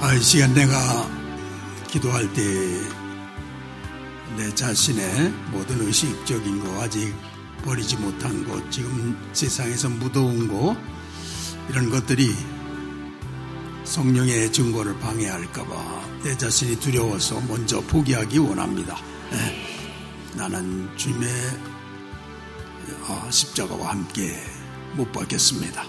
이 시간 내가 기도할 때 내 자신의 모든 의식적인 거, 아직 버리지 못한 것, 지금 세상에서 무더운 거, 이런 것들이 성령의 증거를 방해할까봐 내 자신이 두려워서 먼저 포기하기 원합니다. 나는 주님의 십자가와 함께 못 박혔습니다.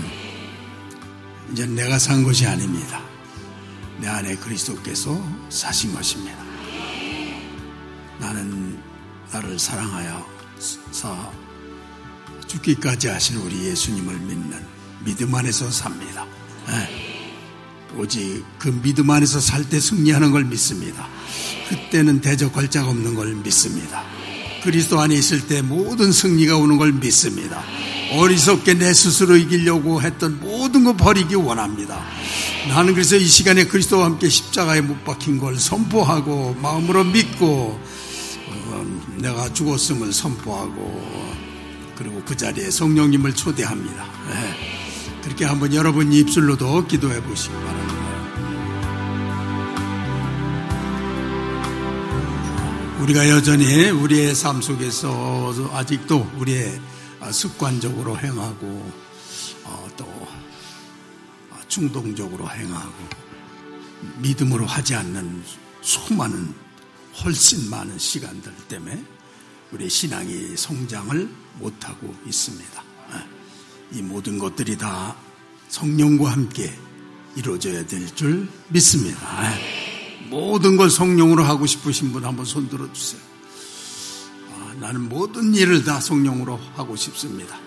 이제 내가 산 것이 아닙니다. 내 안에 그리스도께서 사신 것입니다. 나는 나를 사랑하여 죽기까지 하신 우리 예수님을 믿는 믿음 안에서 삽니다. 오직 그 믿음 안에서 살 때 승리하는 걸 믿습니다. 그때는 대적할 자가 없는 걸 믿습니다. 그리스도 안에 있을 때 모든 승리가 오는 걸 믿습니다. 어리석게 내 스스로 이기려고 했던 모든 거 버리기 원합니다. 나는 그래서 이 시간에 그리스도와 함께 십자가에 못 박힌 걸 선포하고 마음으로 믿고 내가 죽었음을 선포하고 그리고 그 자리에 성령님을 초대합니다. 그렇게 한번 여러분 입술로도 기도해 보시기 바랍니다. 우리가 여전히 우리의 삶 속에서 아직도 우리의 습관적으로 행하고 또 충동적으로 행하고 믿음으로 하지 않는 수많은 훨씬 많은 시간들 때문에 우리의 신앙이 성장을 못하고 있습니다. 이 모든 것들이 다 성령과 함께 이루어져야 될 줄 믿습니다. 모든 걸 성령으로 하고 싶으신 분 한번 손 들어주세요. 나는 모든 일을 다 성령으로 하고 싶습니다.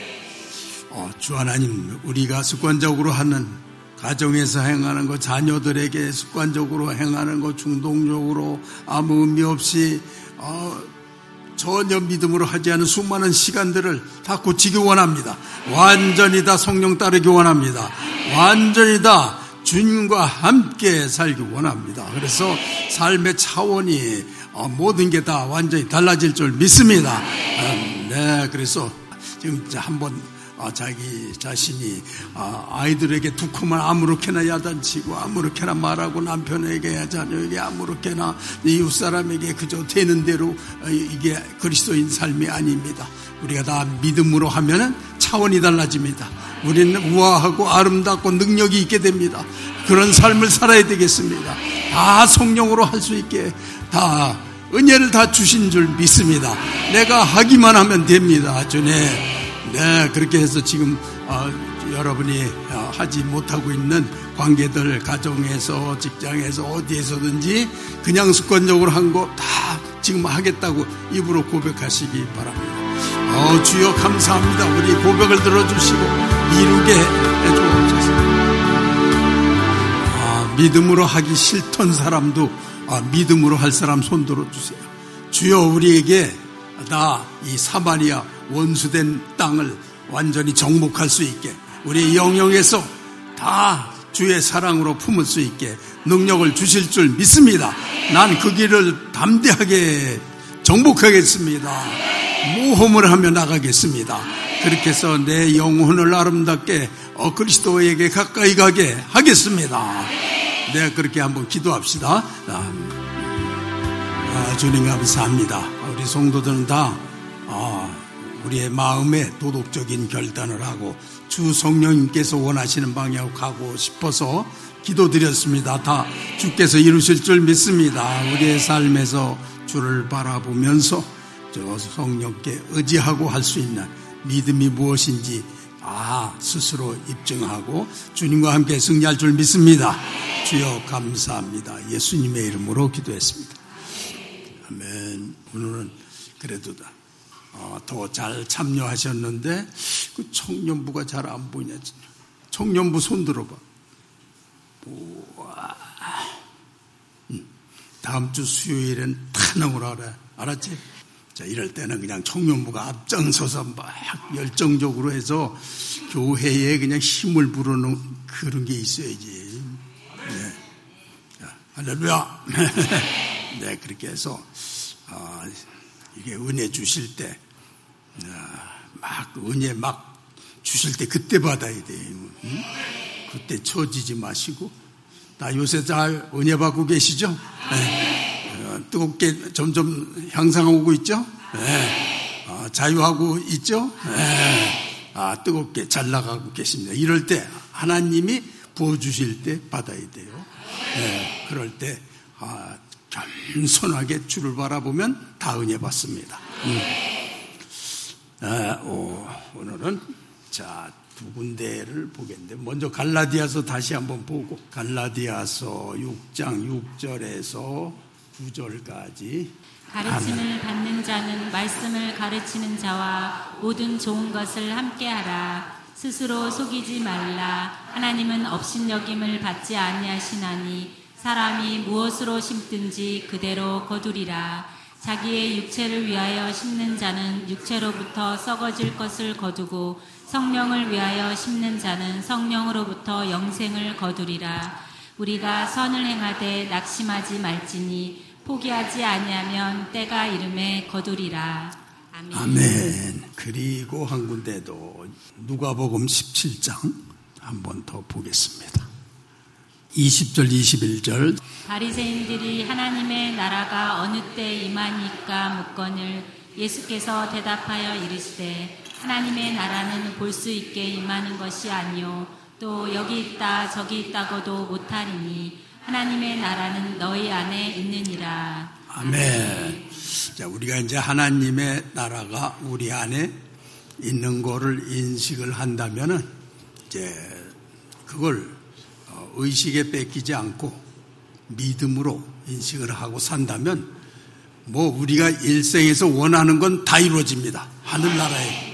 주 하나님, 우리가 습관적으로 하는 가정에서 행하는 것, 자녀들에게 습관적으로 행하는 것, 중동적으로 아무 의미 없이 전혀 믿음으로 하지 않은 수많은 시간들을 다 고치기 원합니다. 완전히 다 성령 따르기 원합니다. 완전히 다 주님과 함께 살기 원합니다. 그래서 삶의 차원이 모든 게 다 완전히 달라질 줄 믿습니다. 그래서 지금 한번 자기 자신이 아이들에게 두코만 아무렇게나 야단치고 아무렇게나 말하고 남편에게 자녀에게 아무렇게나 이웃 사람에게 그저 되는 대로 이게 그리스도인 삶이 아닙니다. 우리가 다 믿음으로 하면 차원이 달라집니다. 우리는 우아하고 아름답고 능력이 있게 됩니다. 그런 삶을 살아야 되겠습니다. 다 성령으로 할 수 있게 다 은혜를 다 주신 줄 믿습니다. 내가 하기만 하면 됩니다. 주님. 그렇게 해서 지금 여러분이 하지 못하고 있는 관계들, 가정에서, 직장에서, 어디에서든지 그냥 습관적으로 한 거 다 지금 하겠다고 입으로 고백하시기 바랍니다. 주여 감사합니다. 우리 고백을 들어주시고 이루게 해주옵소서. 믿음으로 하기 싫던 사람도 믿음으로 할 사람 손 들어주세요. 주여 우리에게 다 이 사마리아 원수된 땅을 완전히 정복할 수 있게, 우리의 영역에서 다 주의 사랑으로 품을 수 있게 능력을 주실 줄 믿습니다. 난 그 길을 담대하게 정복하겠습니다. 모험을 하며 나가겠습니다. 그렇게 해서 내 영혼을 아름답게 그리스도에게 가까이 가게 하겠습니다. 그렇게 한번 기도합시다. 주님 감사합니다. 우리 성도들은 다 우리의 마음에 도덕적인 결단을 하고 주 성령님께서 원하시는 방향으로 가고 싶어서 기도드렸습니다. 다 주께서 이루실 줄 믿습니다. 우리의 삶에서 주를 바라보면서 저 성령께 의지하고 할 수 있는 믿음이 무엇인지 스스로 입증하고 주님과 함께 승리할 줄 믿습니다. 주여 감사합니다. 예수님의 이름으로 기도했습니다. 아멘. 오늘은 그래도 더 잘 참여하셨는데 그 청년부가 잘 안 보이냐. 청년부 손 들어봐. 다음 주 수요일엔 탄원을 하라. 알았지? 자, 이럴 때는 그냥 청년부가 앞장서서 막 열정적으로 해서 교회에 그냥 힘을 불어넣는 그런 게 있어야지. 자, 할렐루야. 그렇게 해서 이게 은혜 주실 때 막 은혜 막 주실 때 그때 받아야 돼요. 그때 처지지 마시고 다 요새 잘 은혜 받고 계시죠? 네. 뜨겁게 점점 향상하고 있죠? 네. 자유하고 있죠? 네. 뜨겁게 잘 나가고 계십니다. 이럴 때 하나님이 부어주실 때 받아야 돼요. 네. 그럴 때 겸손하게 주를 바라보면 다 은혜 받습니다. 오늘은 두 군데를 보겠는데, 먼저 갈라디아서 다시 한번 보고, 갈라디아서 6장 6절에서 9절까지. 가르침을 받는 자는 말씀을 가르치는 자와 모든 좋은 것을 함께하라. 스스로 속이지 말라. 하나님은 업신여김을 받지 아니하시나니 사람이 무엇으로 심든지 그대로 거두리라. 자기의 육체를 위하여 심는 자는 육체로부터 썩어질 것을 거두고 성령을 위하여 심는 자는 성령으로부터 영생을 거두리라. 우리가 선을 행하되 낙심하지 말지니 포기하지 아니하면 때가 이름에 거두리라. 아멘. 아멘. 그리고 한 군데도 누가복음 17장 한 번 더 보겠습니다. 20절 21절. 바리새인들이 하나님의 나라가 어느 때 임하니까 묻거늘 예수께서 대답하여 이르시되 하나님의 나라는 볼 수 있게 임하는 것이 아니요 또 여기 있다 저기 있다고도 못하리니 하나님의 나라는 너희 안에 있느니라. 아멘. 자, 우리가 이제 하나님의 나라가 우리 안에 있는 거를 인식을 한다면은 이제 그걸 의식에 뺏기지 않고 믿음으로 인식을 하고 산다면 뭐 우리가 일생에서 원하는 건 다 이루어집니다. 하늘나라에.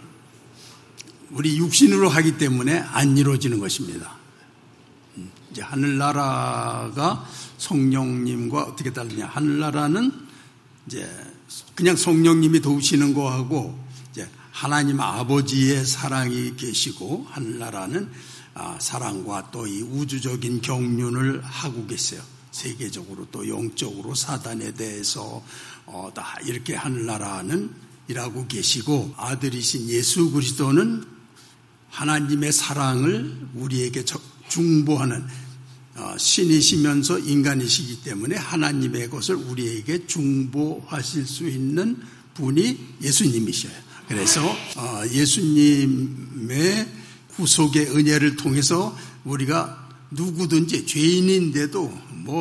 우리 육신으로 하기 때문에 안 이루어지는 것입니다. 이제 하늘나라가 성령님과 어떻게 다르냐? 하늘나라는 이제 그냥 성령님이 도우시는 거하고 이제 하나님 아버지의 사랑이 계시고, 하늘나라는 사랑과 또 이 우주적인 경륜을 하고 계세요. 세계적으로 또 영적으로 사단에 대해서 다 이렇게 하늘나라는 일하고 계시고, 아들이신 예수 그리스도는 하나님의 사랑을 우리에게 중보하는 신이시면서 인간이시기 때문에 하나님의 것을 우리에게 중보하실 수 있는 분이 예수님이셔요. 그래서 예수님의 구속의 은혜를 통해서 우리가 누구든지 죄인인데도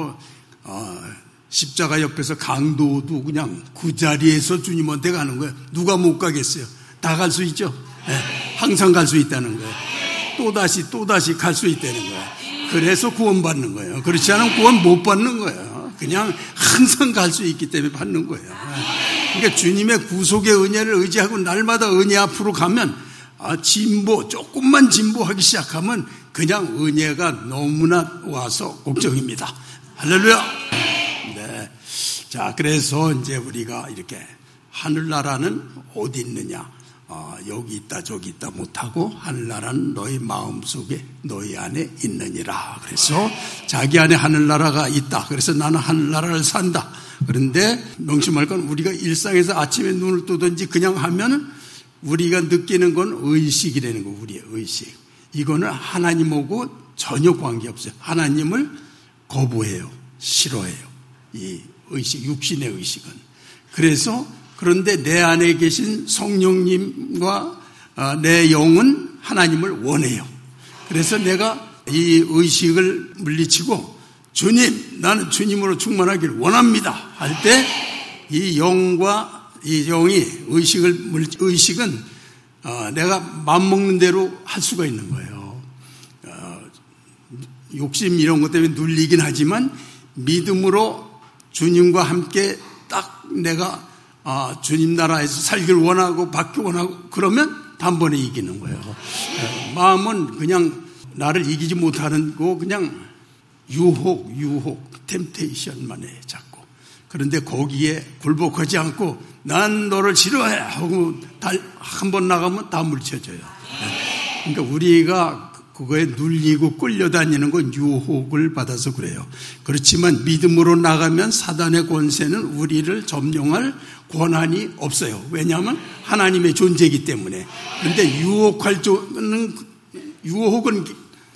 십자가 옆에서 강도도 그냥 그 자리에서 주님한테 가는 거예요. 누가 못 가겠어요? 다 갈 수 있죠? 네, 항상 갈 수 있다는 거예요. 또다시 갈 수 있다는 거예요. 그래서 구원받는 거예요. 그렇지 않으면 구원 못 받는 거예요. 그냥 항상 갈 수 있기 때문에 받는 거예요. 그러니까 주님의 구속의 은혜를 의지하고 날마다 은혜 앞으로 가면 조금만 진보하기 시작하면 그냥 은혜가 너무나 와서 걱정입니다. 할렐루야. 네. 자, 그래서 이제 우리가 이렇게 하늘나라는 어디 있느냐? 여기 있다 저기 있다 못하고 하늘나라는 너희 마음속에 너희 안에 있느니라. 그래서 자기 안에 하늘나라가 있다. 그래서 나는 하늘나라를 산다. 그런데 명심할 건 우리가 일상에서 아침에 눈을 뜨든지 그냥 하면은 우리가 느끼는 건 의식이라는 거. 우리의 의식. 이거는 하나님하고 전혀 관계없어요. 하나님을 거부해요. 싫어해요. 이 의식, 육신의 의식은. 그런데 내 안에 계신 성령님과 내 영은 하나님을 원해요. 그래서 내가 이 의식을 물리치고 주님, 나는 주님으로 충만하기를 원합니다 할 때 이 영과 이 영이 의식은 내가 맘먹는 대로 할 수가 있는 거예요. 욕심 이런 것 때문에 눌리긴 하지만 믿음으로 주님과 함께 딱 내가 주님 나라에서 살기를 원하고 받기 원하고 그러면 단번에 이기는 거예요. 마음은 그냥 나를 이기지 못하는 거 그냥 유혹, 템테이션만 해 자꾸. 그런데 거기에 굴복하지 않고 난 너를 싫어해 하고 한 번 나가면 다 물쳐져요. 그러니까 우리가 그거에 눌리고 끌려다니는 건 유혹을 받아서 그래요. 그렇지만 믿음으로 나가면 사단의 권세는 우리를 점령할 권한이 없어요. 왜냐하면 하나님의 존재이기 때문에. 그런데 유혹은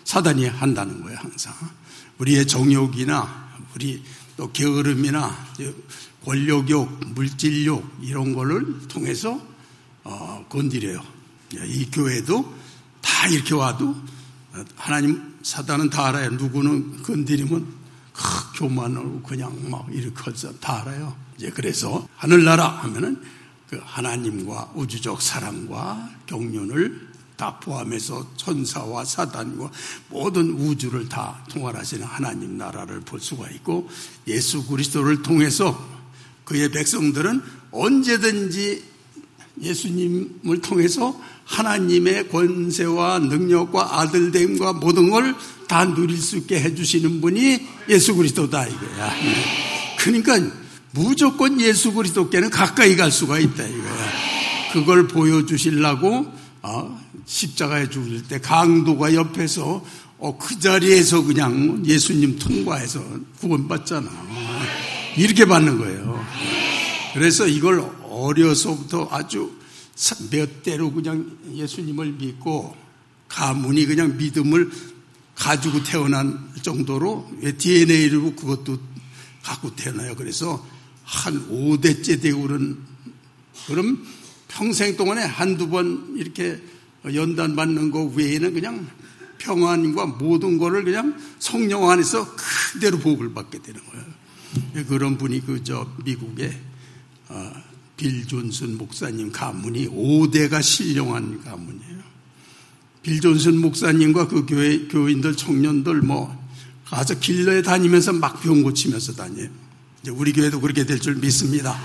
사단이 한다는 거예요, 항상. 우리의 정욕이나 우리 또 게으름이나 권력욕, 물질욕 이런 거를 통해서 건드려요. 이 교회도 다 이렇게 와도 하나님 사단은 다 알아요. 누구는 건드리면 교만으로 그냥 막 이렇게 해서 다 알아요. 이제 그래서 하늘나라 하면은 그 하나님과 우주적 사랑과 경륜을 다 포함해서 천사와 사단과 모든 우주를 다 통할하시는 하나님 나라를 볼 수가 있고, 예수 그리스도를 통해서 그의 백성들은 언제든지 예수님을 통해서 하나님의 권세와 능력과 아들됨과 모든 걸 다 누릴 수 있게 해주시는 분이 예수 그리스도다 이거야. 그러니까 무조건 예수 그리스도께는 가까이 갈 수가 있다 이거야. 그걸 보여주시려고 십자가에 죽을 때 강도가 옆에서 그 자리에서 그냥 예수님 통과해서 구원받잖아. 이렇게 받는 거예요. 그래서 이걸 어려서부터 아주 몇 대로 그냥 예수님을 믿고 가문이 그냥 믿음을 가지고 태어난 정도로 DNA로 그것도 갖고 태어나요. 그래서 한 5대째 되고 그럼 평생 동안에 한두 번 이렇게 연단 받는 거 외에는 그냥 평안과 모든 거를 그냥 성령 안에서 그대로 복을 받게 되는 거예요. 그런 분이 미국의 빌 존슨 목사님 가문이 5대가 신령한 가문이에요. 빌 존슨 목사님과 그 교인들, 청년들 가서 길러에 다니면서 막 병 고치면서 다녀요. 이제 우리 교회도 그렇게 될 줄 믿습니다.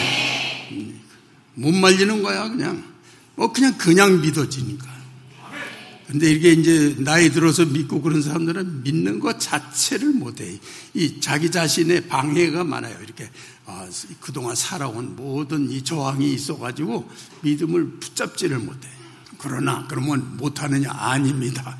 못 말리는 거야, 그냥. 그냥 믿어지니까. 근데 이게 이제 나이 들어서 믿고 그런 사람들은 믿는 것 자체를 못해. 이 자기 자신의 방해가 많아요. 이렇게 그동안 살아온 모든 이 저항이 있어가지고 믿음을 붙잡지를 못해. 그러면 못하느냐? 아닙니다.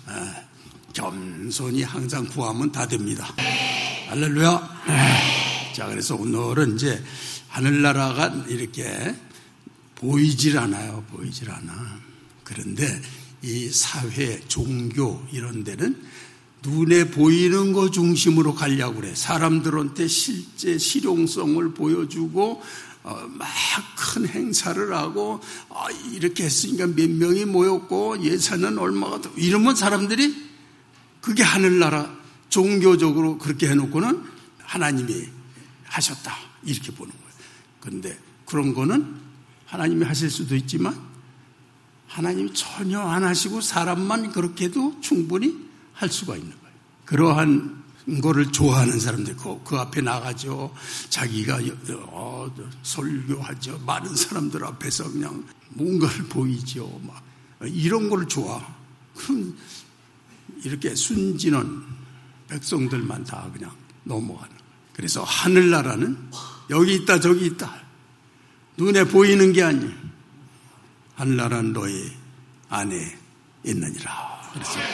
겸손히 항상 구하면 다 됩니다. 할렐루야. 자, 그래서 오늘은 이제 하늘나라가 이렇게 보이질 않아요. 그런데 이 사회, 종교 이런 데는 눈에 보이는 거 중심으로 가려고 그래. 사람들한테 실제 실용성을 보여주고 막 큰 행사를 하고 이렇게 했으니까 몇 명이 모였고 예산은 얼마가 더 이러면 사람들이 그게 하늘나라 종교적으로 그렇게 해놓고는 하나님이 하셨다 이렇게 보는 거예요. 그런데 그런 거는 하나님이 하실 수도 있지만 하나님이 전혀 안 하시고 사람만 그렇게 해도 충분히 할 수가 있는 거예요. 그러한 거를 좋아하는 사람들 그 앞에 나가죠. 자기가 설교하죠. 많은 사람들 앞에서 그냥 뭔가를 보이죠. 막 이런 걸 좋아. 그럼 이렇게 순진한 백성들만 다 그냥 넘어가는 거예요. 그래서 하늘나라는 여기 있다 저기 있다. 눈에 보이는 게 아니에요. 하늘나라는 너희 안에 있느니라.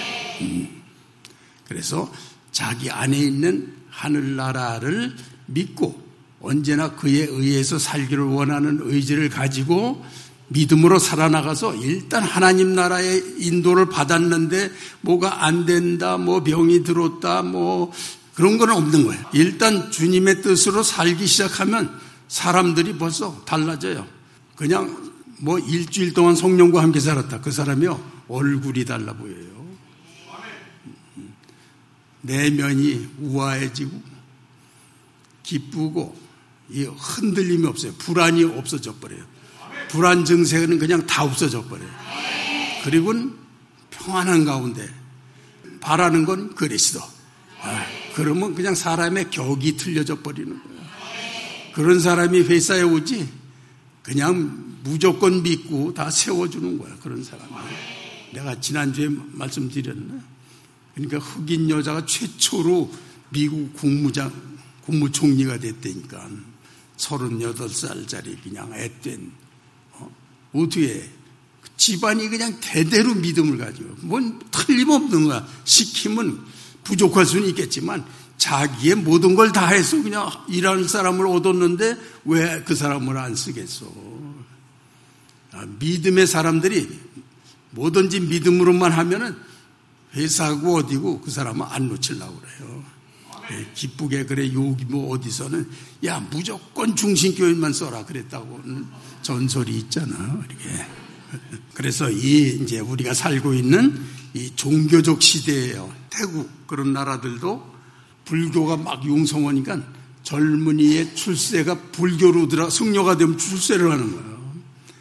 그래서 자기 안에 있는 하늘나라를 믿고 언제나 그에 의해서 살기를 원하는 의지를 가지고 믿음으로 살아나가서 일단 하나님 나라의 인도를 받았는데 뭐가 안 된다, 병이 들었다, 그런 건 없는 거예요. 일단 주님의 뜻으로 살기 시작하면 사람들이 벌써 달라져요. 그냥 일주일 동안 성령과 함께 살았다. 그 사람이요, 얼굴이 달라 보여요. 내면이 우아해지고 기쁘고 흔들림이 없어요. 불안이 없어져 버려요. 불안 증세는 그냥 다 없어져 버려요. 그리고는 평안한 가운데 바라는 건 그리스도. 그러면 그냥 사람의 격이 틀려져 버리는 거예요. 그런 사람이 회사에 오지 그냥 무조건 믿고 다 세워주는 거야. 그런 사람이. 내가 지난주에 말씀드렸나? 그러니까 흑인 여자가 최초로 미국 국무총리가 됐다니까. 38살짜리 그냥 앳된 어떻게 집안이 그냥 대대로 믿음을 가지고 뭔 틀림없는 거야. 시키면 부족할 수는 있겠지만 자기의 모든 걸 다 해서 그냥 일하는 사람을 얻었는데 왜 그 사람을 안 쓰겠어. 믿음의 사람들이 뭐든지 믿음으로만 하면은 회사고 어디고 그 사람은 안 놓치려고 그래요. 기쁘게 그래 여기 뭐 어디서는 야 무조건 중신교인만 써라 그랬다고 전설이 있잖아. 이렇게. 그래서 이제 우리가 살고 있는 이 종교적 시대예요. 태국 그런 나라들도 불교가 막 융성하니까 젊은이의 출세가 불교로 들어 승려가 되면 출세를 하는 거예요.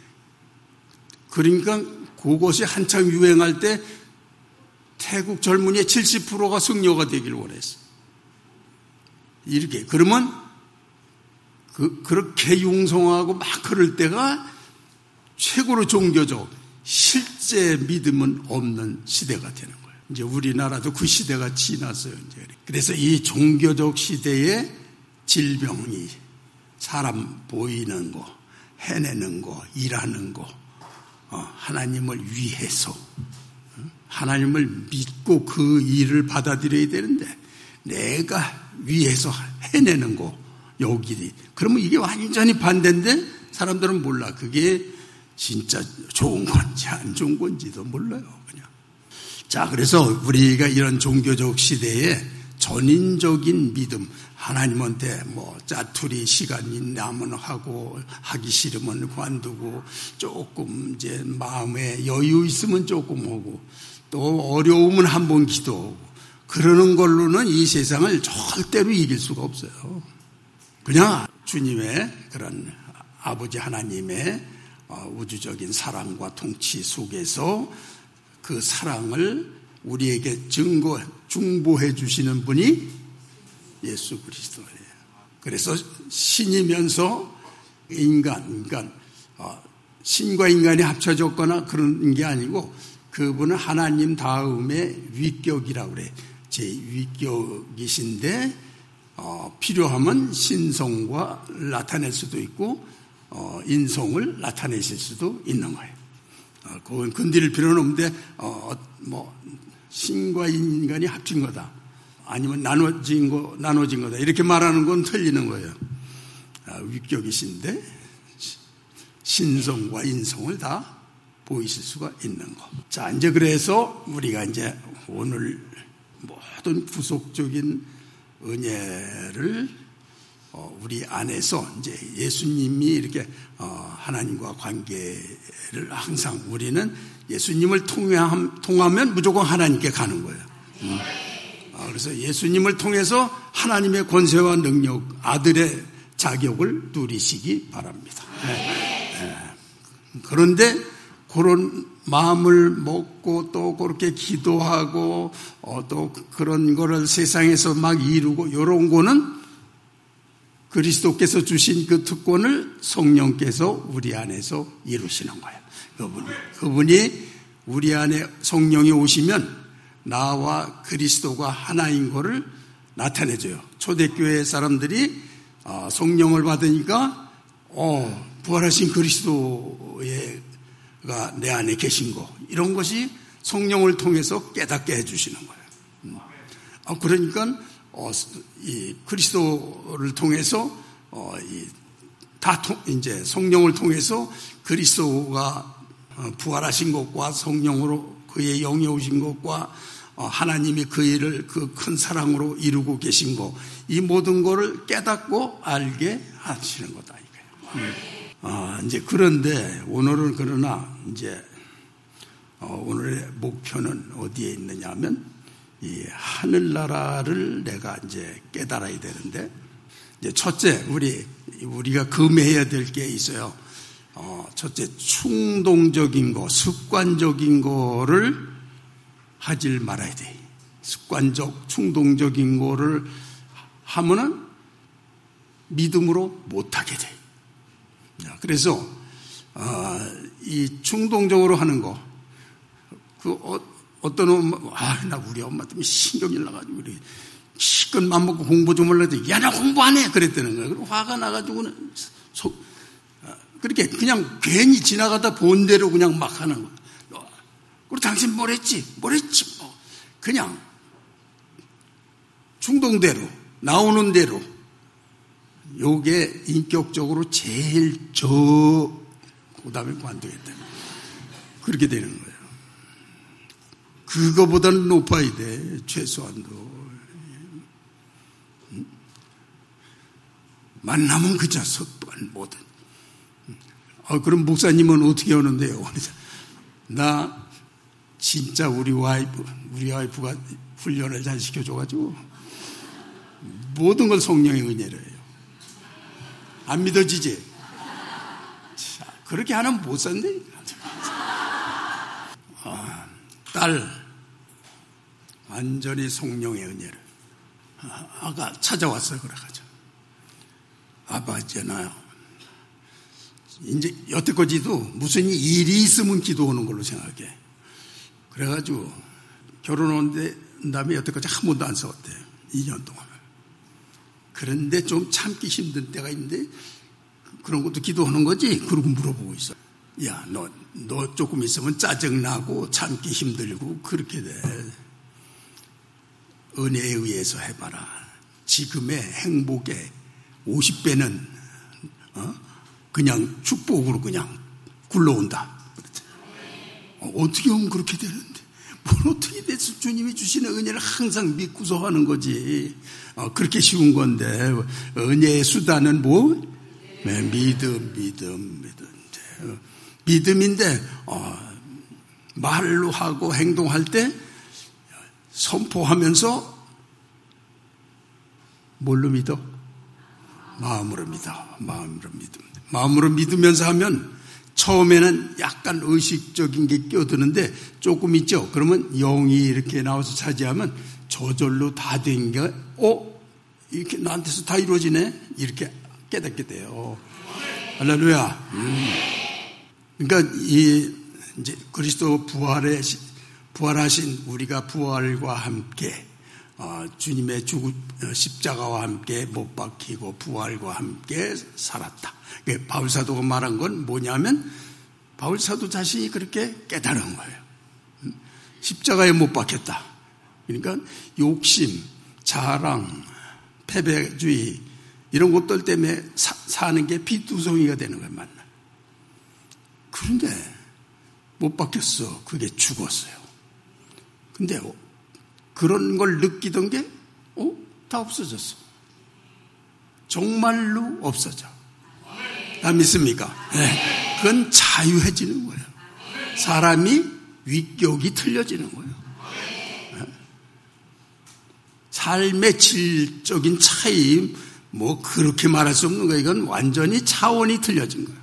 그러니까 그것이 한창 유행할 때 태국 젊은이의 70%가 승려가 되길 원했어요. 이렇게 그러면 그렇게 융성하고 막 그럴 때가 최고로 종교적 실제 믿음은 없는 시대가 되는 거예요. 이제 우리나라도 그 시대가 지났어요. 이제 그래서 이 종교적 시대의 질병이 사람 보이는 거, 해내는 거, 일하는 거, 하나님을 위해서 하나님을 믿고 그 일을 받아들여야 되는데 내가 위해서 해내는 거 여기 그러면 이게 완전히 반대인데 사람들은 몰라. 그게 진짜 좋은 건지 안 좋은 건지도 몰라요. 그냥. 자, 그래서 우리가 이런 종교적 시대에 전인적인 믿음, 하나님한테 뭐 짜투리 시간이 나면 하고 하기 싫으면 관두고 조금 이제 마음에 여유 있으면 조금 하고 또 어려우면 한번 기도하고 그러는 걸로는 이 세상을 절대로 이길 수가 없어요. 그냥 주님의 그런 아버지 하나님의 우주적인 사랑과 통치 속에서 그 사랑을 우리에게 중보해 주시는 분이 예수 그리스도예요. 그래서 신이면서 신과 인간이 합쳐졌거나 그런 게 아니고 그분은 하나님 다음에 위격이라고 그래요. 제 위격이신데 필요하면 신성과 나타낼 수도 있고 인성을 나타내실 수도 있는 거예요. 그건 건드릴 필요는 없는데 뭐 신과 인간이 합친 거다. 아니면 나눠진 거다. 이렇게 말하는 건 틀리는 거예요. 위격이신데 신성과 인성을 다 보이실 수가 있는 거. 자, 이제 그래서 우리가 이제 오늘 모든 구속적인 은혜를 우리 안에서 이제 예수님이 이렇게 하나님과 관계를 항상 우리는 예수님을 통하면 무조건 하나님께 가는 거예요. 그래서 예수님을 통해서 하나님의 권세와 능력, 아들의 자격을 누리시기 바랍니다. 그런데 그런 마음을 먹고 또 그렇게 기도하고 또 그런 거를 세상에서 막 이루고 이런 거는 그리스도께서 주신 그 특권을 성령께서 우리 안에서 이루시는 거예요. 그분이 우리 안에 성령이 오시면 나와 그리스도가 하나인 거를 나타내줘요. 초대교회 사람들이 성령을 받으니까 부활하신 그리스도가 내 안에 계신 거 이런 것이 성령을 통해서 깨닫게 해주시는 거예요. 그러니까 이 그리스도를 통해서 이제 성령을 통해서 그리스도가 부활하신 것과 성령으로 그의 영이 오신 것과 하나님이 그 일을 그 큰 사랑으로 이루고 계신 것, 이 모든 것을 깨닫고 알게 하시는 거다 이거예요. 이제 그런데 오늘은 그러나 이제 오늘의 목표는 어디에 있느냐면 이 하늘나라를 내가 이제 깨달아야 되는데 이제 첫째 우리가 금해야 될 게 있어요. 첫째 충동적인 거, 습관적인 거를 하질 말아야 돼. 습관적, 충동적인 거를 하면은 믿음으로 못하게 돼. 그래서 이 충동적으로 하는 거, 어떤 엄마, 나 우리 엄마 때문에 신경이 나가지고 우리 시컷 맘먹고 공부 좀 하려고 야, 나 공부 안 해 그랬다는 거야. 그리고 화가 나가지고는 그렇게 그냥 괜히 지나가다 본 대로 그냥 막 하는 거야. 그리고 당신 뭘 했지? 뭐. 그냥 충동대로, 나오는 대로. 요게 인격적으로 제일 그 다음에 관두겠다. 그렇게 되는 거예요. 그거보다는 높아야 돼. 최소한도. 만나면 그저 섭반 뭐든. 그럼 목사님은 어떻게 오는데요? 나 진짜 우리 와이프가 훈련을 잘 시켜줘가지고 모든 걸 성령의 은혜로 해요. 안 믿어지지? 자, 그렇게 하면 못 산다니까. 딸 완전히 성령의 은혜를. 아까 찾아왔어요. 그래가지고 아빠 있잖아요. 이제 여태까지도 무슨 일이 있으면 기도하는 걸로 생각해. 그래가지고 결혼한 다음에 여태까지 한 번도 안 싸웠대. 2년 동안. 그런데 좀 참기 힘든 때가 있는데 그런 것도 기도하는 거지? 그러고 물어보고 있어. 야, 너 조금 있으면 짜증나고 참기 힘들고 그렇게 돼. 은혜에 의해서 해봐라. 지금의 행복의 50배는 그냥 축복으로 그냥 굴러온다. 어떻게 하면 그렇게 되는데? 뭘 어떻게 돼서 주님이 주시는 은혜를 항상 믿고서 하는 거지. 그렇게 쉬운 건데 은혜의 수단은 뭐? 믿음인데 말로 하고 행동할 때 선포하면서 뭘로 믿어? 마음으로 믿어. 마음으로 믿으면서 하면 처음에는 약간 의식적인 게 껴드는데 조금 있죠. 그러면 영이 이렇게 나와서 차지하면 저절로 다 된 게 이렇게 나한테서 다 이루어지네. 이렇게 깨닫게 돼요. 할렐루야. 그러니까 이제 그리스도 부활하신 우리가 부활과 함께 주님의 십자가와 함께 못 박히고 부활과 함께 살았다. 바울사도가 말한 건 뭐냐면 바울사도 자신이 그렇게 깨달은 거예요. 십자가에 못 박혔다. 그러니까 욕심, 자랑, 패배주의 이런 것들 때문에 사는 게 피투성이가 되는 거예요. 만나. 그런데 못 박혔어. 그게 죽었어요. 근데 그런 걸 느끼던 게 다 없어졌어. 정말로 없어져. 다 믿습니까? 네. 그건 자유해지는 거예요. 사람이 위격이 틀려지는 거예요. 네. 삶의 질적인 차이 뭐 그렇게 말할 수 없는 거예요. 이건 완전히 차원이 틀려진 거예요.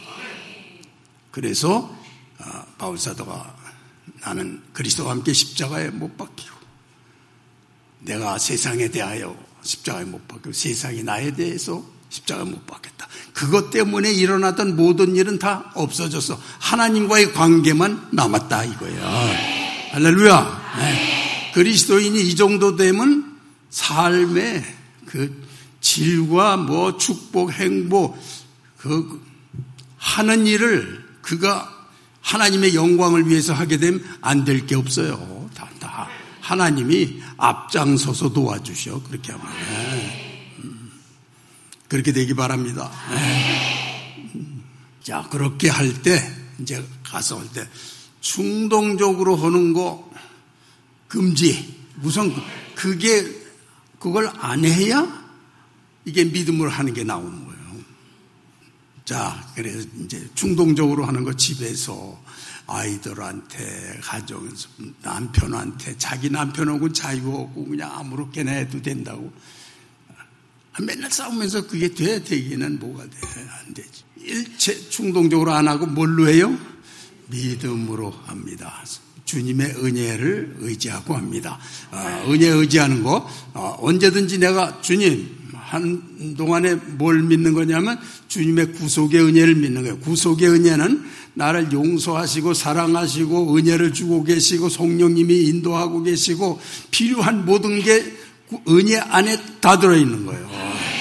그래서 바울사도가 나는 그리스도와 함께 십자가에 못 박히고 내가 세상에 대하여 십자가에 못 박히고 세상이 나에 대해서 십자가에 못 박혔다. 그것 때문에 일어나던 모든 일은 다 없어졌어. 하나님과의 관계만 남았다 이거예요. 할렐루야. 네. 그리스도인이 이 정도 되면 삶의 그 질과 뭐 축복, 행복 그 하는 일을 그가 하나님의 영광을 위해서 하게 되면 안 될 게 없어요. 다 하나님이 앞장서서 도와주셔. 그렇게 하면 그렇게 되기 바랍니다. 자, 그렇게 할 때 이제 가서 할 때 충동적으로 하는 거 금지. 우선 그걸 안 해야 이게 믿음으로 하는 게 나오는 거예요. 자, 그래서 이제 충동적으로 하는 거 집에서 아이들한테, 가정에서, 남편한테, 자기 남편하고 자유 없고 그냥 아무렇게나 해도 된다고. 맨날 싸우면서 그게 되기는 뭐가 돼? 안 되지. 일체 충동적으로 안 하고 뭘로 해요? 믿음으로 합니다. 주님의 은혜를 의지하고 합니다. 은혜 의지하는 거, 언제든지 내가 주님, 한동안에 뭘 믿는 거냐면 주님의 구속의 은혜를 믿는 거예요. 구속의 은혜는 나를 용서하시고 사랑하시고 은혜를 주고 계시고 성령님이 인도하고 계시고 필요한 모든 게 은혜 안에 다 들어있는 거예요.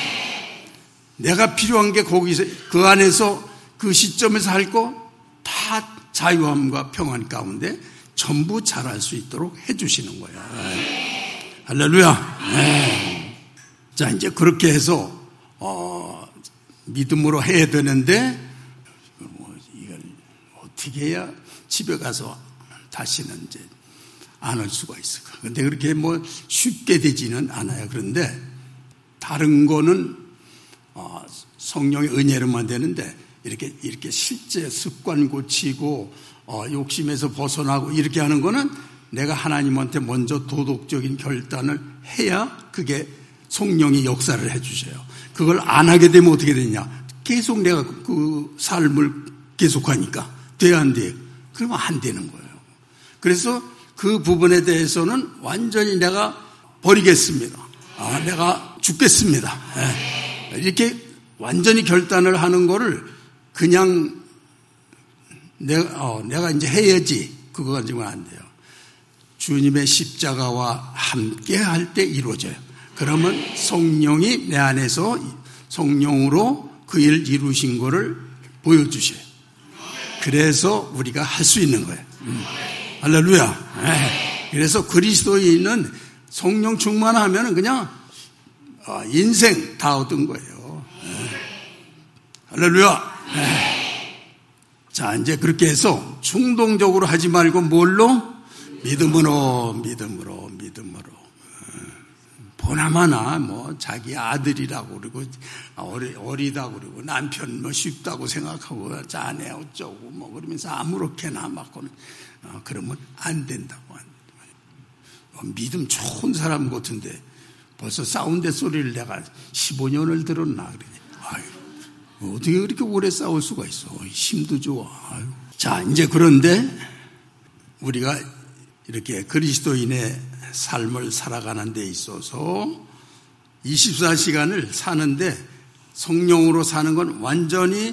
내가 필요한 게 거기서 그 안에서 그 시점에서 할 거 다 자유함과 평안 가운데 전부 잘할 수 있도록 해주시는 거예요. 할렐루야. 자, 이제 그렇게 해서 믿음으로 해야 되는데 이걸 어떻게 해야 집에 가서 다시는 이제 않을 수가 있어. 그런데 그렇게 뭐 쉽게 되지는 않아요. 그런데 다른 거는 성령의 은혜로만 되는데 이렇게 실제 습관 고치고 욕심에서 벗어나고 이렇게 하는 거는 내가 하나님한테 먼저 도덕적인 결단을 해야 그게 성령이 역사를 해주셔요. 그걸 안 하게 되면 어떻게 되냐? 계속 내가 그 삶을 계속하니까 돼야 안 돼요? 그러면 안 되는 거예요. 그래서 그 부분에 대해서는 완전히 내가 버리겠습니다. 내가 죽겠습니다. 이렇게 완전히 결단을 하는 거를 그냥 내가 이제 해야지 그거 가지고는 안 돼요. 주님의 십자가와 함께 할 때 이루어져요. 그러면 성령이 내 안에서 성령으로 그 일 이루신 거를 보여주셔요. 그래서 우리가 할 수 있는 거예요. 할렐루야. 그래서 그리스도인은 성령 충만하면 그냥 인생 다 얻은 거예요. 할렐루야. 자, 이제 그렇게 해서 충동적으로 하지 말고 뭘로? 믿음으로. 보나마나 뭐 자기 아들이라고 그러고 어리다고 그러고 남편 뭐 쉽다고 생각하고 자네 어쩌고 뭐 그러면서 아무렇게나 막고는 그러면 안 된다고. 믿음 좋은 사람 같은데 벌써 싸운데 소리를 내가 15년을 들었나 그러니. 아유, 어떻게 그렇게 오래 싸울 수가 있어? 힘도 좋아. 아유. 자, 이제 그런데 우리가 이렇게 그리스도인의 삶을 살아가는 데 있어서 24시간을 사는데 성령으로 사는 건 완전히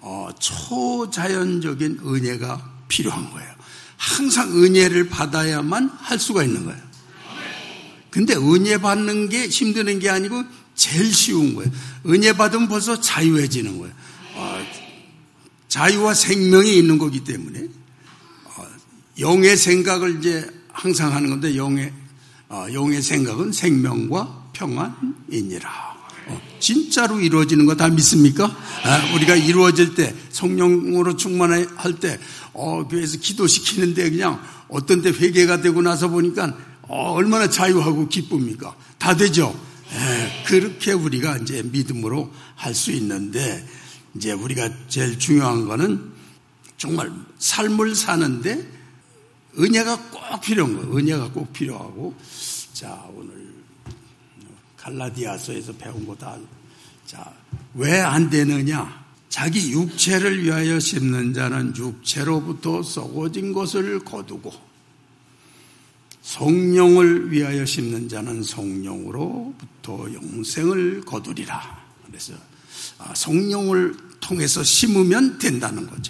초자연적인 은혜가 필요한 거예요. 항상 은혜를 받아야만 할 수가 있는 거예요. 근데 은혜 받는 게 힘드는 게 아니고 제일 쉬운 거예요. 은혜 받으면 벌써 자유해지는 거예요. 자유와 생명이 있는 거기 때문에 영의 생각을 이제 항상 하는 건데 영의 생각은 생명과 평안이니라. 진짜로 이루어지는 거 다 믿습니까? 우리가 이루어질 때 성령으로 충만할 때 교회에서 기도시키는데 그냥 어떤 때 회개가 되고 나서 보니까 얼마나 자유하고 기쁩니까? 다 되죠. 그렇게 우리가 이제 믿음으로 할 수 있는데 이제 우리가 제일 중요한 거는 정말 삶을 사는데 은혜가 꼭 필요한 거예요. 은혜가 꼭 필요하고. 자, 오늘 갈라디아서에서 배운 거 다. 자, 왜 안 되느냐? 자기 육체를 위하여 심는 자는 육체로부터 썩어진 것을 거두고 성령을 위하여 심는 자는 성령으로부터 영생을 거두리라. 그래서 성령을 통해서 심으면 된다는 거죠.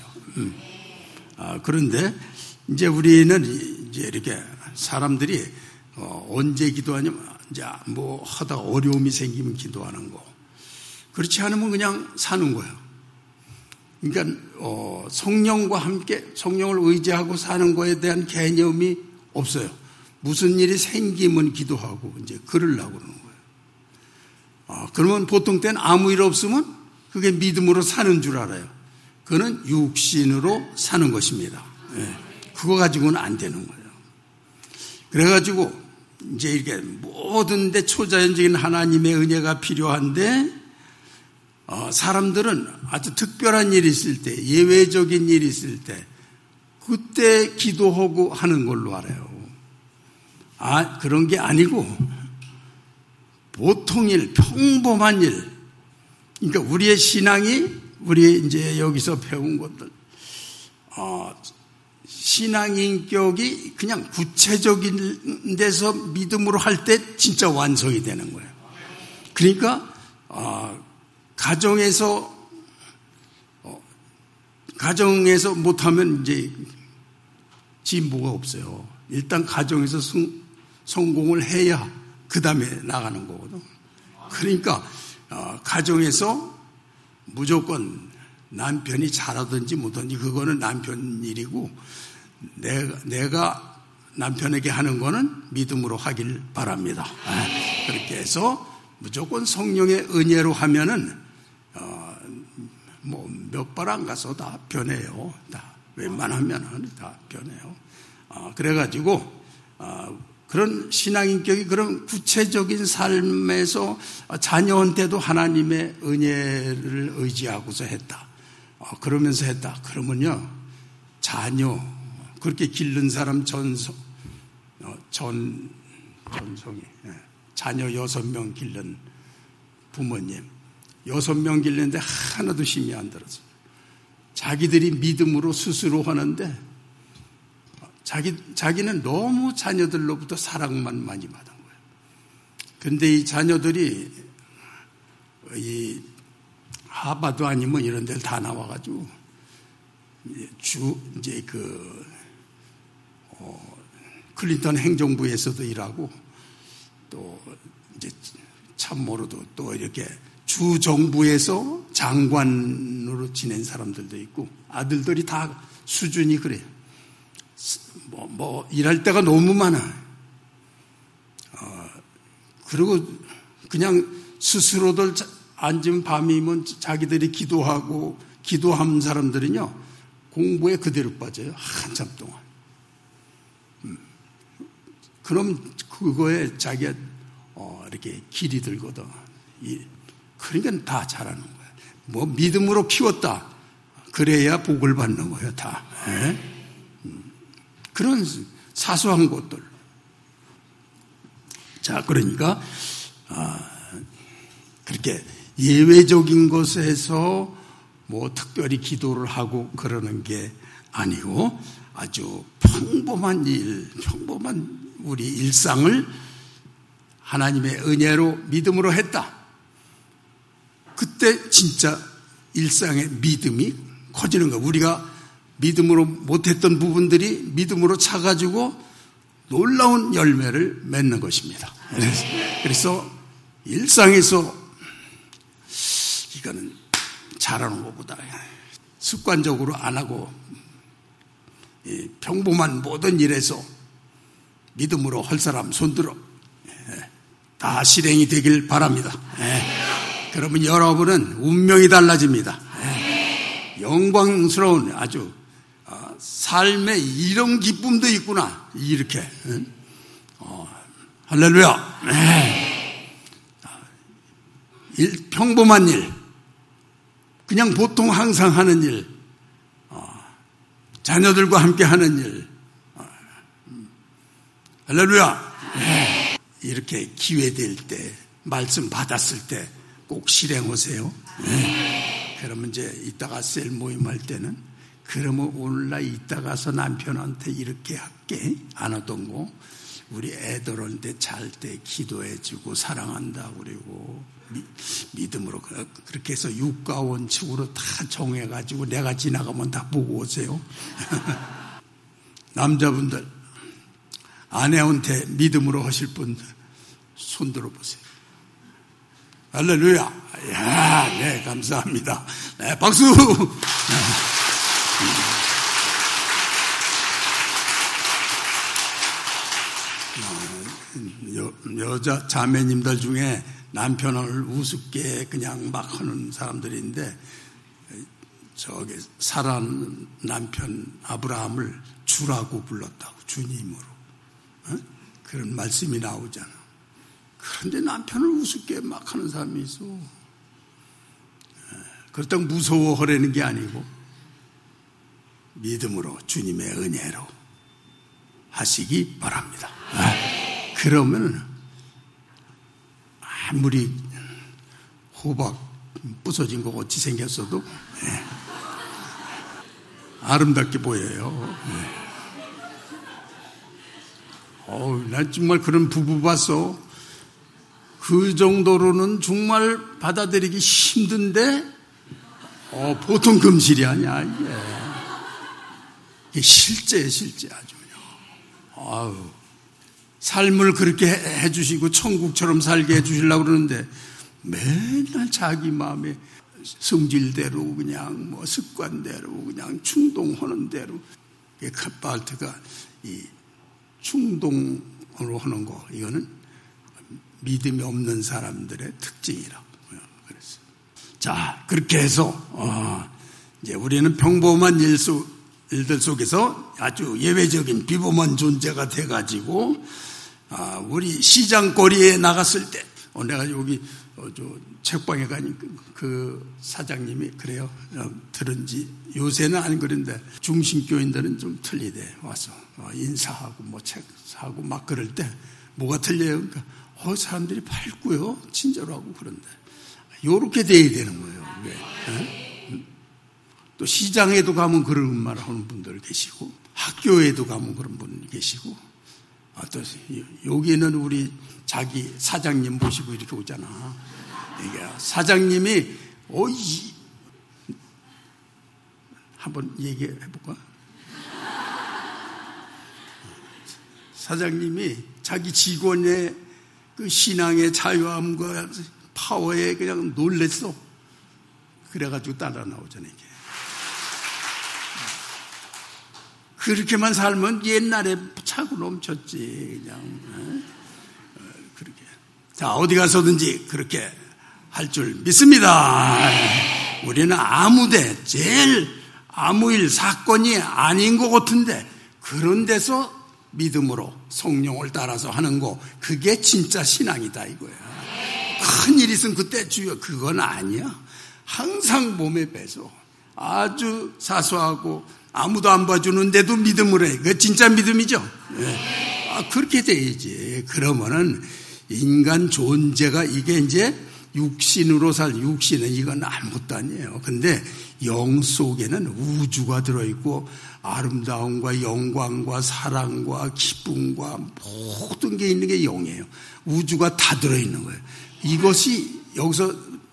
그런데 이제 우리는 이제 이렇게 사람들이 언제 기도하냐면 이제 뭐 하다 어려움이 생기면 기도하는 거. 그렇지 않으면 그냥 사는 거예요. 그러니까 성령과 함께 성령을 의지하고 사는 거에 대한 개념이 없어요. 무슨 일이 생기면 기도하고 이제 그러려고 그러는 거예요. 그러면 보통 때는 아무 일 없으면 그게 믿음으로 사는 줄 알아요. 그거는 육신으로 사는 것입니다. 그거 가지고는 안 되는 거예요. 그래가지고 이제 이렇게 모든 데 초자연적인 하나님의 은혜가 필요한데 사람들은 아주 특별한 일이 있을 때, 예외적인 일이 있을 때 그때 기도하고 하는 걸로 알아요. 그런 게 아니고 보통 일, 평범한 일. 그러니까 우리의 신앙이 우리 이제 여기서 배운 것들 신앙 인격이 그냥 구체적인 데서 믿음으로 할 때 진짜 완성이 되는 거예요. 그러니까 가정에서 못하면 이제 진보가 없어요. 일단 가정에서 성공을 해야 그 다음에 나가는 거거든. 그러니까 가정에서 무조건 남편이 잘하든지 못하든지 그거는 남편 일이고 내가 남편에게 하는 거는 믿음으로 하길 바랍니다. 그렇게 해서 무조건 성령의 은혜로 하면은 뭐 몇 발 안 가서 다 변해요. 다 웬만하면은 다 변해요. 그래가지고 그런 신앙인격이 그런 구체적인 삶에서 자녀한테도 하나님의 은혜를 의지하고서 했다. 그러면서 했다. 그러면요, 자녀, 그렇게 기른 사람 전성이, 자녀 6명 기른 부모님, 6명 기르는데 하나도 힘이 안 들었어요. 자기들이 믿음으로 스스로 하는데 자기는 너무 자녀들로부터 사랑만 많이 받은 거예요. 그런데 이 자녀들이 이 하버드 아니면 이런 데를 다 나와가지고 이제 클린턴 행정부에서도 일하고 또 이제 참모로도 또 이렇게 주 정부에서 장관으로 지낸 사람들도 있고 아들들이 다 수준이 그래요. 일할 때가 너무 많아. 그리고 그냥 스스로들 앉은 밤이면 자기들이 기도하고 기도한 사람들은요, 공부에 그대로 빠져요. 한참 동안. 그럼 그거에 자기가 이렇게 길이 들거든. 그러니까 다 잘하는 거야. 믿음으로 키웠다. 그래야 복을 받는 거예요, 다. 그런 사소한 것들. 자, 그러니까 그렇게 예외적인 것에서 특별히 기도를 하고 그러는 게 아니고 아주 평범한 우리 일상을 하나님의 은혜로 믿음으로 했다. 그때 진짜 일상의 믿음이 커지는 거야. 우리가 믿음으로 못했던 부분들이 믿음으로 차가지고 놀라운 열매를 맺는 것입니다. 그래서 일상에서 이거는 잘하는 것보다 습관적으로 안 하고 평범한 모든 일에서 믿음으로 할 사람 손들어 다 실행이 되길 바랍니다. 그러면 여러분은 운명이 달라집니다. 영광스러운 아주 삶에 이런 기쁨도 있구나. 이렇게 할렐루야. 평범한 일, 그냥 보통 항상 하는 일, 자녀들과 함께 하는 일, 할렐루야. 이렇게 기회 될 때, 말씀 받았을 때 꼭 실행하세요. 그러면 이제 이따가 셀 모임할 때는 그러면 오늘날 이따 가서 남편한테 이렇게 할게 안 하던 거 우리 애들한테 잘 때 기도해주고 사랑한다고 그리고 믿음으로 그렇게 해서 육가 원칙으로 다 정해가지고 내가 지나가면 다 보고 오세요. 남자분들 아내한테 믿음으로 하실 분 손 들어보세요. 할렐루야. 야, 네, 감사합니다. 네, 박수. 여자 자매님들 중에 남편을 우습게 그냥 막 하는 사람들인데 저기 사라는 남편 아브라함을 주라고 불렀다고, 주님으로. 그런 말씀이 나오잖아. 그런데 남편을 우습게 막 하는 사람이 있어. 그렇다고 무서워하려는 게 아니고 믿음으로 주님의 은혜로 하시기 바랍니다. 그러면 아무리 호박 부서진 거 같이 생겼어도 아름답게 보여요. 난 정말 그런 부부 봤어. 그 정도로는 정말 받아들이기 힘든데 보통 금실이 아니야. 이게 실제 아주 그냥. 삶을 그렇게 해주시고 천국처럼 살게 해주시려고 그러는데 맨날 자기 마음에 성질대로 그냥 습관대로 그냥 충동하는 대로. 카파르트가 이 충동으로 하는 거, 이거는 믿음이 없는 사람들의 특징이라고 그랬어요. 자, 그렇게 해서 이제 우리는 평범한 일들 속에서 아주 예외적인 비범한 존재가 돼가지고 우리 시장거리에 나갔을 때 내가 여기 책방에 가니까 그 사장님이 그래요. 들은지 요새는 안 그런데 중신교인들은 좀 틀리대. 와서 인사하고 뭐 책 사고 막 그럴 때 뭐가 틀려요? 그러니까 사람들이 밝고요, 친절하고 그런데 요렇게 돼야 되는 거예요. 왜? 또 시장에도 가면 그런 말 하는 분들 계시고 학교에도 가면 그런 분 계시고 또 여기는 우리 자기 사장님 모시고 이렇게 오잖아. 이게 사장님이 한번 얘기해 볼까? 사장님이 자기 직원의 그 신앙의 자유함과 파워에 그냥 놀랬어. 그래가지고 따라 나오잖아, 이게. 그렇게만 살면 옛날에 차고 넘쳤지, 그냥. 그렇게. 자, 어디 가서든지 그렇게 할 줄 믿습니다. 우리는 아무데, 제일 아무 일, 사건이 아닌 것 같은데, 그런 데서 믿음으로 성령을 따라서 하는 거, 그게 진짜 신앙이다, 이거야. 큰일 있으면 그때 주여, 그건 아니야. 항상 몸에 배서 아주 사소하고 아무도 안 봐주는데도 믿음으로 해. 그게 진짜 믿음이죠. 네. 그렇게 돼야지. 그러면은 인간 존재가 이게 이제 육신으로 육신은 이건 아무것도 아니에요. 근데 영 속에는 우주가 들어있고 아름다움과 영광과 사랑과 기쁨과 모든 게 있는 게 영이에요. 우주가 다 들어있는 거예요. 이것이 여기서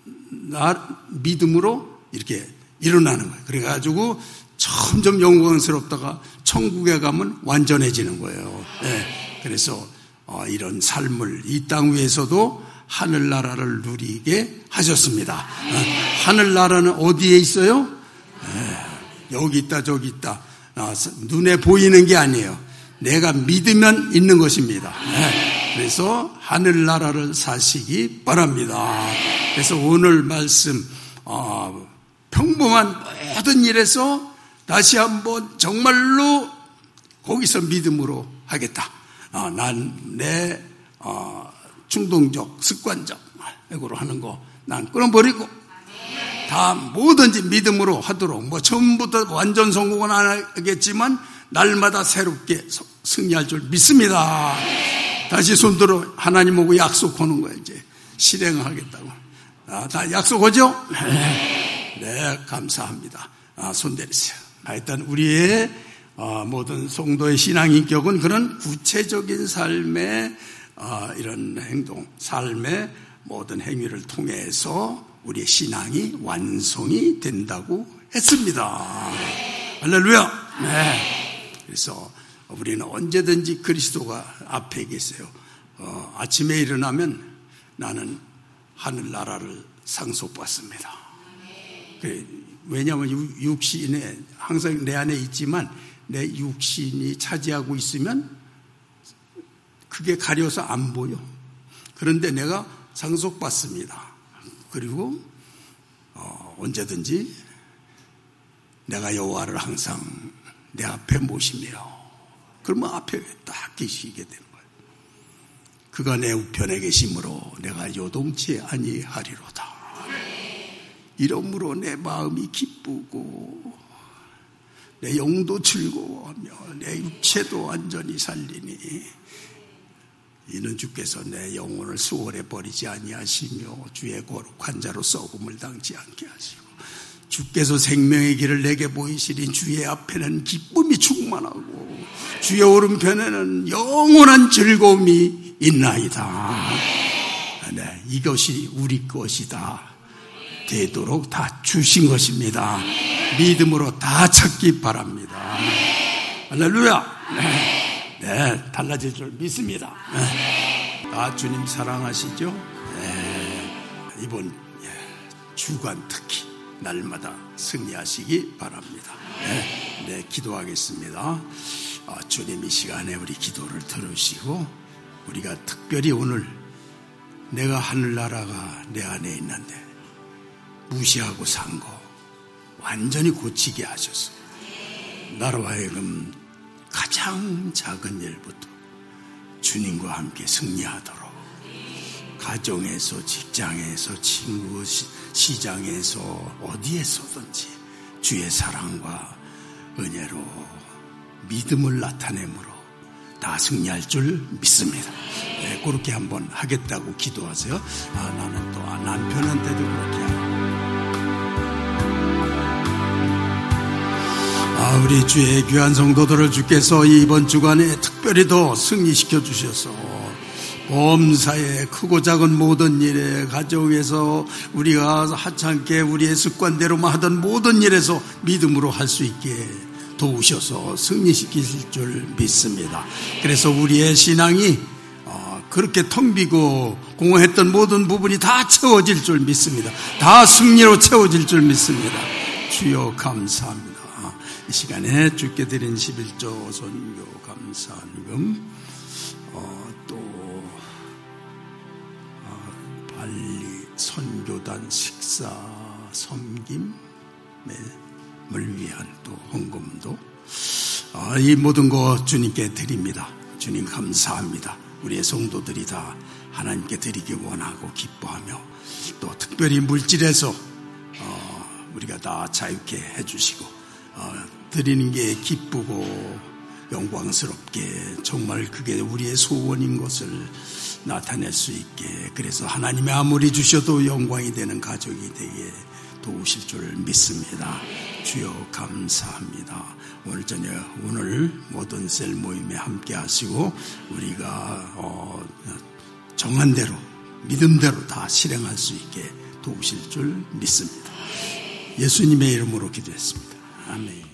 믿음으로 이렇게 일어나는 거예요. 그래가지고 점점 영광스럽다가 천국에 가면 완전해지는 거예요. 네. 그래서 이런 삶을 이 땅 위에서도 하늘나라를 누리게 하셨습니다. 하늘나라는 어디에 있어요? 여기 있다 저기 있다. 눈에 보이는 게 아니에요. 내가 믿으면 있는 것입니다. 그래서 하늘나라를 사시기 바랍니다. 그래서 오늘 말씀 평범한 모든 일에서 다시 한번 정말로 거기서 믿음으로 하겠다. 난 내 충동적, 습관적 으로 하는 거 난 끊어버리고 다 뭐든지 믿음으로 하도록 뭐 처음부터 완전 성공은 안 하겠지만 날마다 새롭게 승리할 줄 믿습니다. 다시 손들어 하나님하고 약속하는 거예요. 이제 실행하겠다고. 다 약속하죠? 네, 감사합니다. 손 내리세요. 일단 우리의 모든 성도의 신앙인격은 그런 구체적인 삶의 이런 행동, 삶의 모든 행위를 통해서 우리의 신앙이 완성이 된다고 했습니다. 할렐루야. 네. 그래서 우리는 언제든지 그리스도가 앞에 계세요. 아침에 일어나면 나는 하늘나라를 상속받습니다. 왜냐하면 육신에 항상 내 안에 있지만 내 육신이 차지하고 있으면 그게 가려서 안 보여. 그런데 내가 상속받습니다. 그리고 언제든지 내가 여호와를 항상 내 앞에 모시며 그러면 앞에 딱 계시게 되는 거예요. 그가 내 우편에 계심으로 내가 요동치 아니하리로다. 이러므로 내 마음이 기쁘고 내 영도 즐거워하며 내 육체도 완전히 살리니 이는 주께서 내 영혼을 수월해 버리지 아니하시며 주의 거룩한 자로 썩음을 당치 않게 하시고 주께서 생명의 길을 내게 보이시니 주의 앞에는 기쁨이 충만하고 주의 오른편에는 영원한 즐거움이 있나이다. 네, 이것이 우리 것이다. 되도록 다 주신 것입니다. 믿음으로 다 찾기 바랍니다. 할렐루야. 네, 달라질 줄 믿습니다. 다 주님 사랑하시죠? 네, 이번 주간 특히 날마다 승리하시기 바랍니다. 네, 기도하겠습니다. 주님 이 시간에 우리 기도를 들으시고 우리가 특별히 오늘 내가 하늘나라가 내 안에 있는데 무시하고 산 거 완전히 고치게 하셔서 나로 하여금 가장 작은 일부터 주님과 함께 승리하도록 가정에서, 직장에서, 친구, 시장에서, 어디에서든지 주의 사랑과 은혜로 믿음을 나타내므로 다 승리할 줄 믿습니다. 네, 그렇게 한번 하겠다고 기도하세요. 나는 또 남편한테도 그렇게 하고. 우리 주의 귀한 성도들을 주께서 이번 주간에 특별히 더 승리시켜 주셔서 범사에 크고 작은 모든 일에, 가정에서 우리가 하찮게 우리의 습관대로만 하던 모든 일에서 믿음으로 할 수 있게 도우셔서 승리시키실 줄 믿습니다. 그래서 우리의 신앙이 그렇게 텅 비고 공허했던 모든 부분이 다 채워질 줄 믿습니다. 다 승리로 채워질 줄 믿습니다. 주여 감사합니다. 이 시간에 주께 드린 11조 선교 감사헌금, 또 발리 선교단 식사 섬김을 위한 또 헌금도, 이 모든 것 주님께 드립니다. 주님 감사합니다. 우리의 성도들이 다 하나님께 드리기 원하고 기뻐하며, 또 특별히 물질에서 우리가 다 자유케 해주시고, 드리는 게 기쁘고 영광스럽게, 정말 그게 우리의 소원인 것을 나타낼 수 있게, 그래서 하나님이 아무리 주셔도 영광이 되는 가족이 되게 도우실 줄 믿습니다. 주여 감사합니다. 오늘 저녁, 오늘 모든 셀 모임에 함께 하시고 우리가 정한 대로, 믿음대로 다 실행할 수 있게 도우실 줄 믿습니다. 예수님의 이름으로 기도했습니다. 아멘.